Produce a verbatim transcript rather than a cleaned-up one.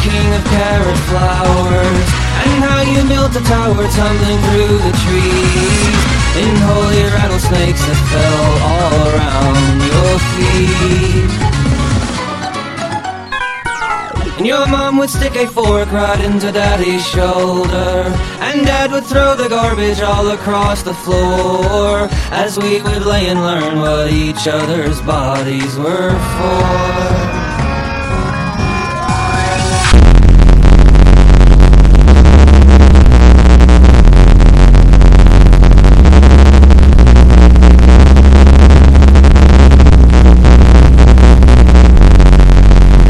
king of carrot flowers, and how you built a tower tumbling through the trees, in holy rattlesnakes that fell all around your feet. And your mom would stick a fork right into Daddy's shoulder, and Dad would throw the garbage all across the floor, as we would lay and learn what each other's bodies were for.